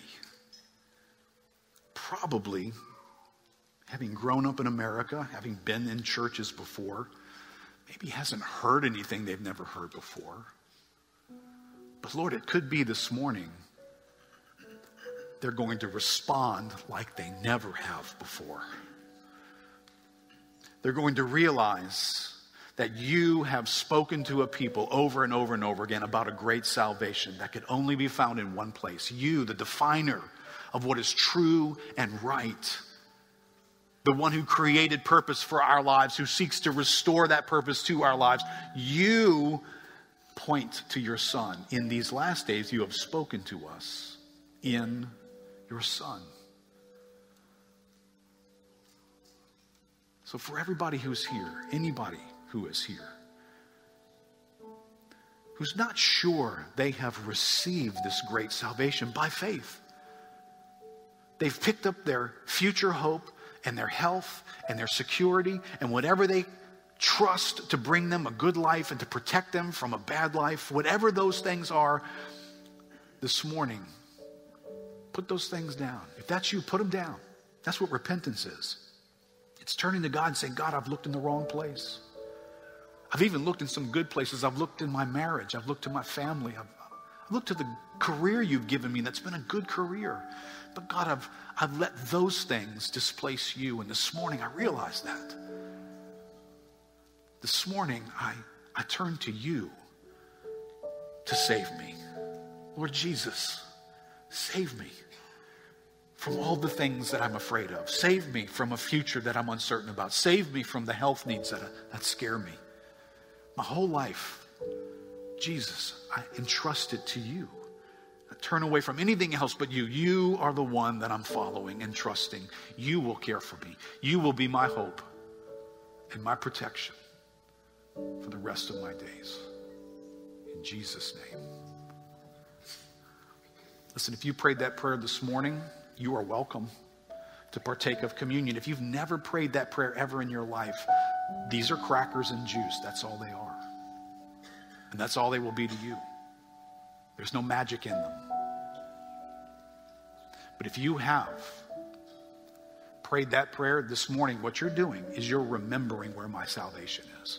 probably having grown up in America, having been in churches before, maybe hasn't heard anything they've never heard before. But Lord, it could be this morning they're going to respond like they never have before. They're going to realize that you have spoken to a people over and over and over again about a great salvation that could only be found in one place. You, the definer of what is true and right. the one who created purpose for our lives, who seeks to restore that purpose to our lives. You point to your Son. In these last days, you have spoken to us in your Son. So for everybody who's here, anybody who is here, who's not sure they have received this great salvation by faith, they've picked up their future hope and their health and their security and whatever they trust to bring them a good life and to protect them from a bad life, whatever those things are, this morning, put those things down. If that's you, put them down. That's what repentance is. It's turning to God and saying, God, I've looked in the wrong place. I've even looked in some good places. I've looked in my marriage. I've looked to my family. I've, I've looked to the career you've given me that's been a good career. But God, I've, I've let those things displace you. And this morning I realized that. This morning I, I turn to you to save me. Lord Jesus, save me from all the things that I'm afraid of. Save me from a future that I'm uncertain about. Save me from the health needs that, that scare me. My whole life, Jesus, I entrust it to you. I turn away from anything else but you. You are the one that I'm following and trusting. You will care for me. You will be my hope and my protection for the rest of my days. In Jesus' name. Listen, if you prayed that prayer this morning, you are welcome to partake of communion. If you've never prayed that prayer ever in your life, these are crackers and juice. That's all they are. And that's all they will be to you. There's no magic in them. But if you have prayed that prayer this morning, what you're doing is you're remembering where my salvation is.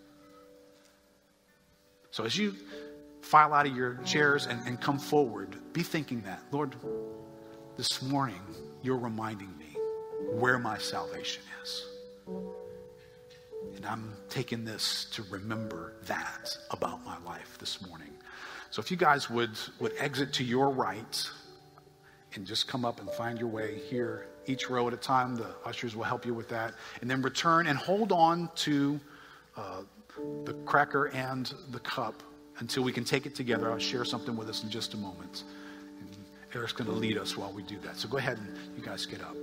So as you file out of your chairs and, and come forward, be thinking that, Lord, this morning you're reminding me where my salvation is. And I'm taking this to remember that about my life this morning. So if you guys would, would exit to your right and just come up and find your way here, each row at a time. The ushers will help you with that. And then return and hold on to uh, the cracker and the cup until we can take it together. I'll share something with us in just a moment. And Eric's going to lead us while we do that. So go ahead and you guys get up.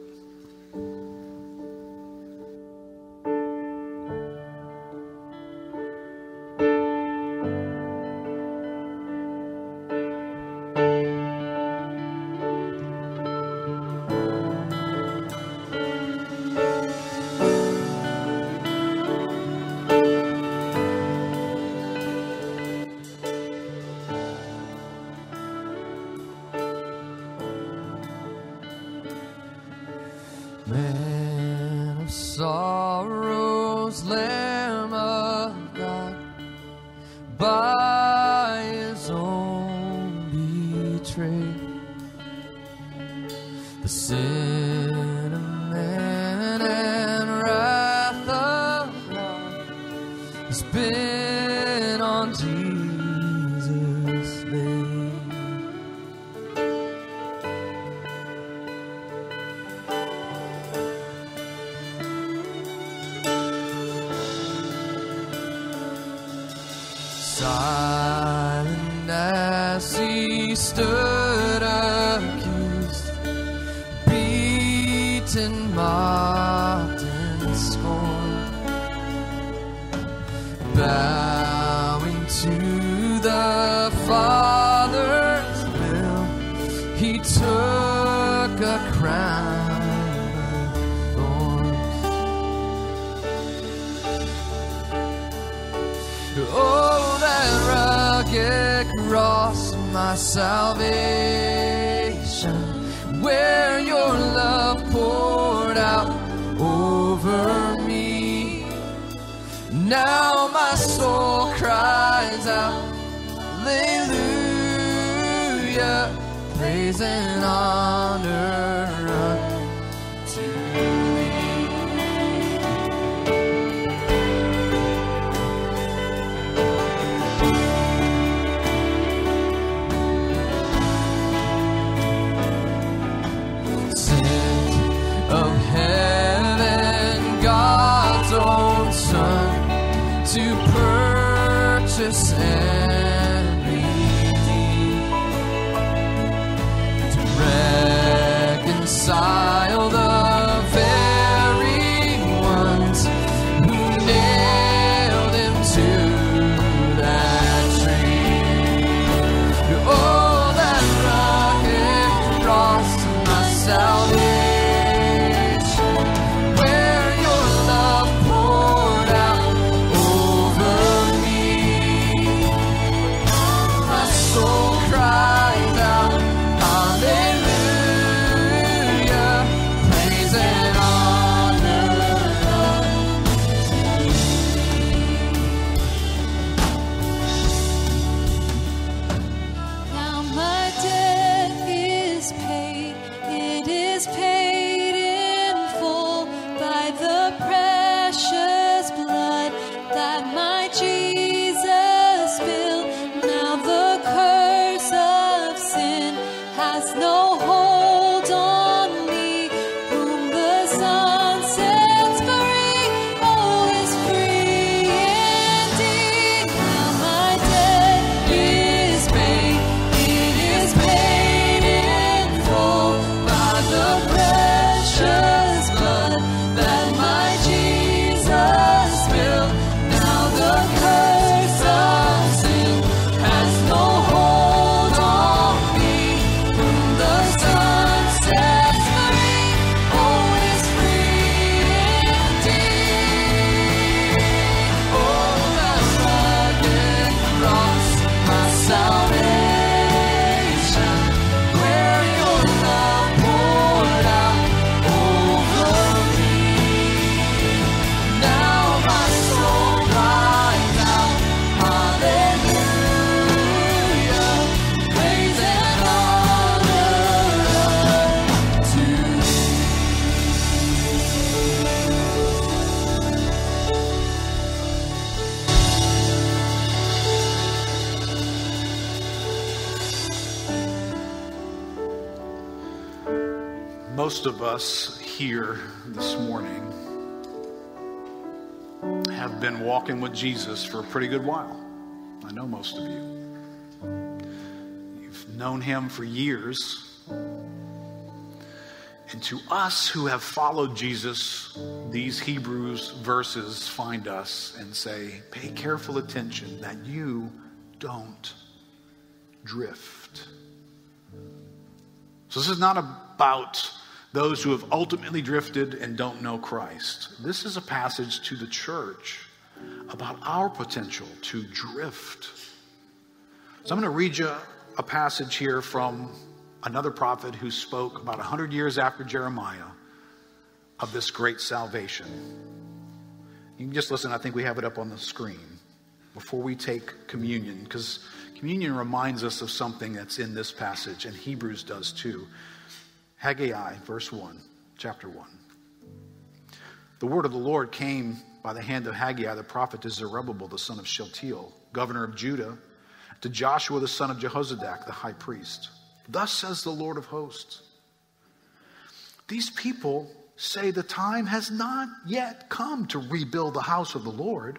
Man of sorrows, Lamb of God, by his own betrayed, the sin of man and wrath of God has been on Jesus laid. Silent as he stood accused, beaten, mocked, and scorned, bowing to the Father's will, he took a crown of thorns. Oh, rugged cross, my salvation, where your love poured out over me. Now my soul cries out, hallelujah, praise and honor unto thee. Of heaven purchase and redeem, to reconcile the very ones who nailed him to that tree. Oh, that rugged cross, my salvation. Most of us here this morning have been walking with Jesus for a pretty good while. I know most of you. You've known him for years. And to us who have followed Jesus, these Hebrews verses find us and say, pay careful attention that you don't drift. So this is not about those who have ultimately drifted and don't know Christ. This is a passage to the church about our potential to drift. So I'm going to read you a passage here from another prophet who spoke about one hundred years after Jeremiah of this great salvation. You can just listen. I think we have it up on the screen before we take communion, because communion reminds us of something that's in this passage, and Hebrews does too. Haggai, verse one, chapter one. The word of the Lord came by the hand of Haggai, the prophet, to Zerubbabel, the son of Shealtiel, governor of Judah, to Joshua, the son of Jehozadak, the high priest. Thus says the Lord of hosts, these people say the time has not yet come to rebuild the house of the Lord.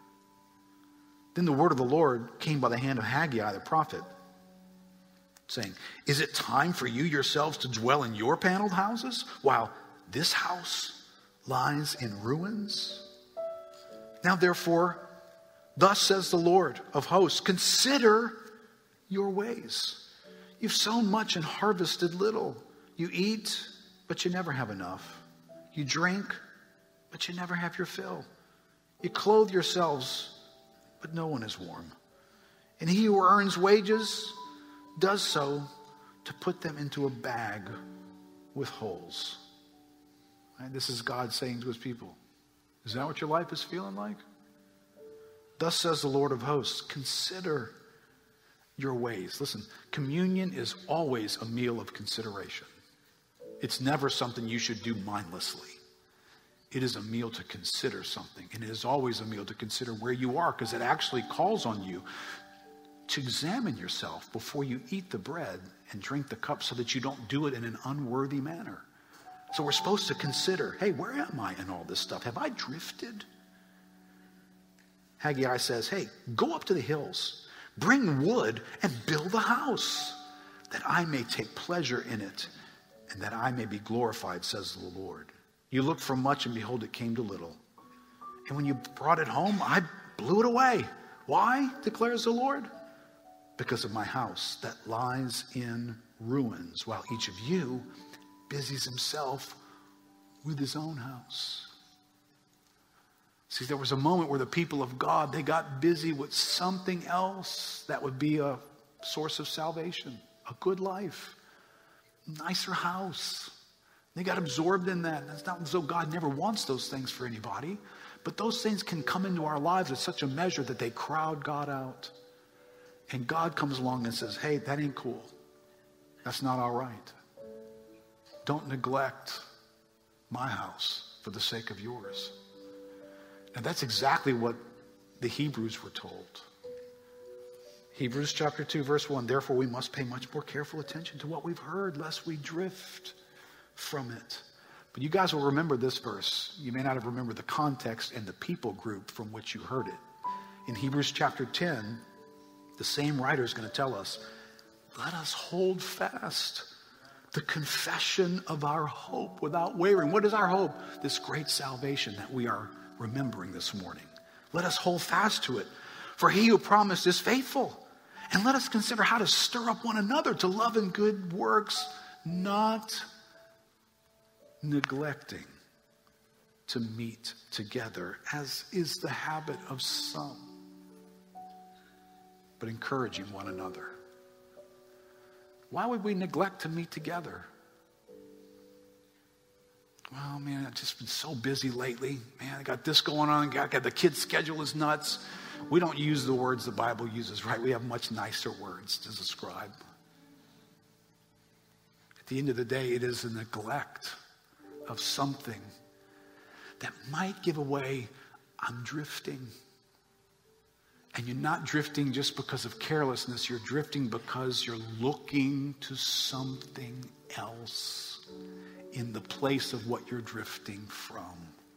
Then the word of the Lord came by the hand of Haggai, the prophet, saying, is it time for you yourselves to dwell in your paneled houses while this house lies in ruins? Now therefore, thus says the Lord of hosts, consider your ways. You've sown much and harvested little. You eat, but you never have enough. You drink, but you never have your fill. You clothe yourselves, but no one is warm. And he who earns wages does so to put them into a bag with holes. Right? This is God saying to his people, is that what your life is feeling like? Thus says the Lord of hosts, consider your ways. Listen, communion is always a meal of consideration. It's never something you should do mindlessly. It is a meal to consider something. And it is always a meal to consider where you are, because it actually calls on you to examine yourself before you eat the bread and drink the cup, so that you don't do it in an unworthy manner. So we're supposed to consider, hey, where am I in all this stuff? Have I drifted? Haggai says, hey, go up to the hills, bring wood and build a house, that I may take pleasure in it, and that I may be glorified, says the Lord. You looked for much, and behold, it came to little. And when you brought it home, I blew it away. Why, declares the Lord? Because of my house that lies in ruins, while each of you busies himself with his own house. See, there was a moment where the people of God, they got busy with something else that would be a source of salvation, a good life, a nicer house. They got absorbed in that. It's not as though God never wants those things for anybody, but those things can come into our lives at such a measure that they crowd God out. And God comes along and says, hey, that ain't cool. That's not all right. Don't neglect my house for the sake of yours. And that's exactly what the Hebrews were told. Hebrews chapter two, verse one, therefore we must pay much more careful attention to what we've heard, lest we drift from it. But you guys will remember this verse. You may not have remembered the context and the people group from which you heard it. In Hebrews chapter ten, the same writer is going to tell us, let us hold fast the confession of our hope without wavering. What is our hope? This great salvation that we are remembering this morning. Let us hold fast to it. For he who promised is faithful. And let us consider how to stir up one another to love and good works, not neglecting to meet together, as is the habit of some, but encouraging one another. Why would we neglect to meet together? Well, man, I've just been so busy lately. Man, I got this going on. I got the kids' schedule is nuts. We don't use the words the Bible uses, right? We have much nicer words to describe. At the end of the day, it is a neglect of something that might give away, I'm drifting. And you're not drifting just because of carelessness. You're drifting because you're looking to something else in the place of what you're drifting from.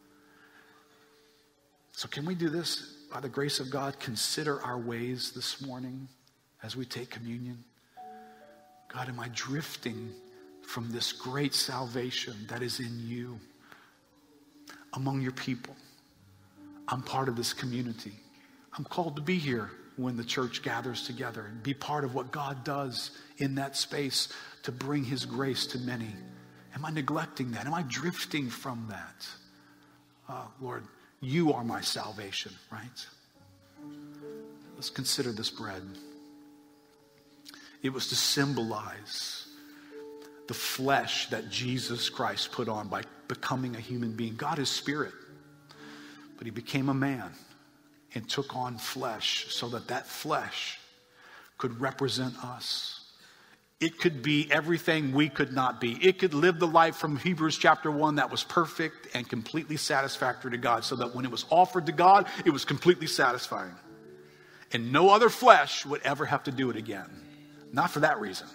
So can we do this? By the grace of God, consider our ways this morning as we take communion. God, am I drifting from this great salvation that is in you among your people? I'm part of this community. I'm called to be here when the church gathers together and be part of what God does in that space to bring his grace to many. Am I neglecting that? Am I drifting from that? Uh, Lord, you are my salvation, right? Let's consider this bread. It was to symbolize the flesh that Jesus Christ put on by becoming a human being. God is spirit, but he became a man and took on flesh so that that flesh could represent us. It could be everything we could not be. It could live the life from Hebrews chapter one that was perfect and completely satisfactory to God, so that when it was offered to God, it was completely satisfying. And no other flesh would ever have to do it again. Not for that reason.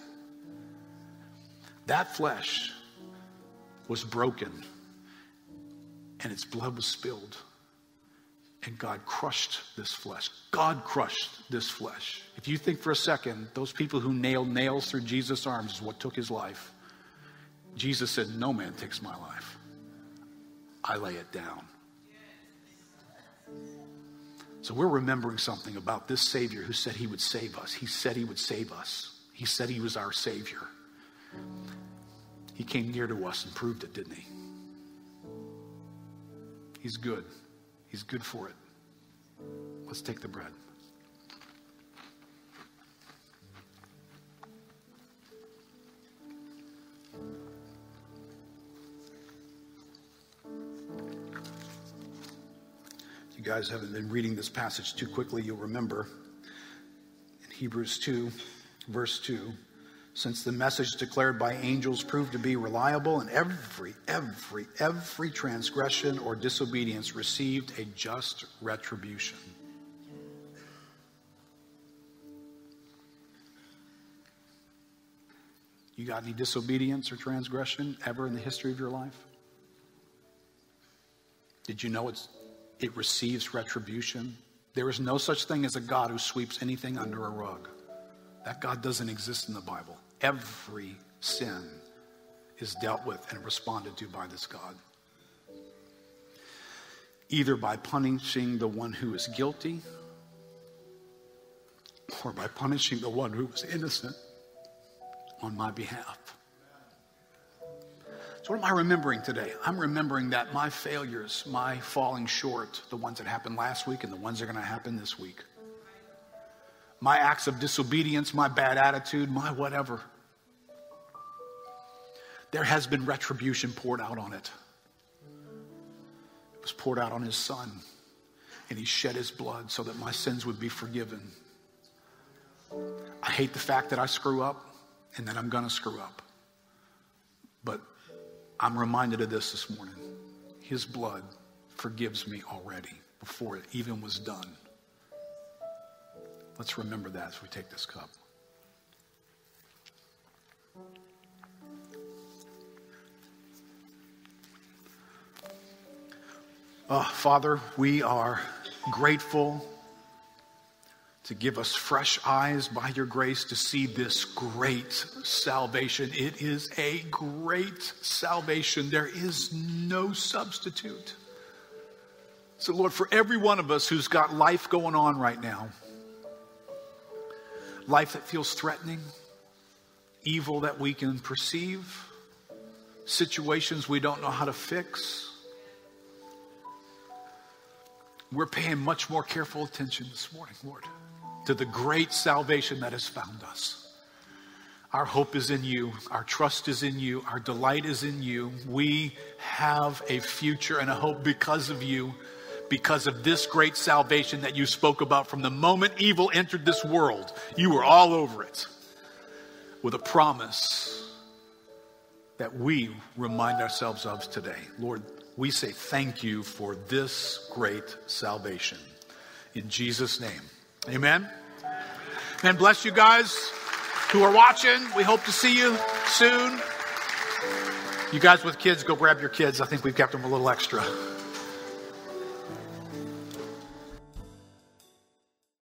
That flesh was broken and its blood was spilled. And God crushed this flesh. God crushed this flesh. If you think for a second, those people who nailed nails through Jesus' arms is what took his life. Jesus said, no man takes my life. I lay it down. So we're remembering something about this Savior who said he would save us. He said he would save us. He said he was our Savior. He came near to us and proved it, didn't he? He's good. He's good for it. Let's take the bread. If you guys haven't been reading this passage too quickly, you'll remember in Hebrews two, verse two, since the message declared by angels proved to be reliable, and every, every, every transgression or disobedience received a just retribution. You got any disobedience or transgression ever in the history of your life? Did you know it's, it receives retribution There is no such thing as a God who sweeps anything under a rug. That God doesn't exist in the Bible. Every sin is dealt with and responded to by this God. Either by punishing the one who is guilty or by punishing the one who was innocent on my behalf. So what am I remembering today? I'm remembering that my failures, my falling short, the ones that happened last week and the ones that are going to happen this week, my acts of disobedience, my bad attitude, my whatever, there has been retribution poured out on it. It was poured out on his son, and he shed his blood so that my sins would be forgiven. I hate the fact that I screw up and that I'm going to screw up. But I'm reminded of this this morning. His blood forgives me already before it even was done. Let's remember that as we take this cup. Oh, Father, we are grateful to give us fresh eyes by your grace to see this great salvation. It is a great salvation. There is no substitute. So, Lord, for every one of us who's got life going on right now, life that feels threatening, evil that we can perceive, situations we don't know how to fix, we're paying much more careful attention this morning, Lord, to the great salvation that has found us. Our hope is in you. Our trust is in you. Our delight is in you. We have a future and a hope because of you, because of this great salvation that you spoke about from the moment evil entered this world. You were all over it with a promise that we remind ourselves of today. Lord, we say thank you for this great salvation. In Jesus' name, amen. And bless you guys who are watching. We hope to see you soon. You guys with kids, go grab your kids. I think we've kept them a little extra.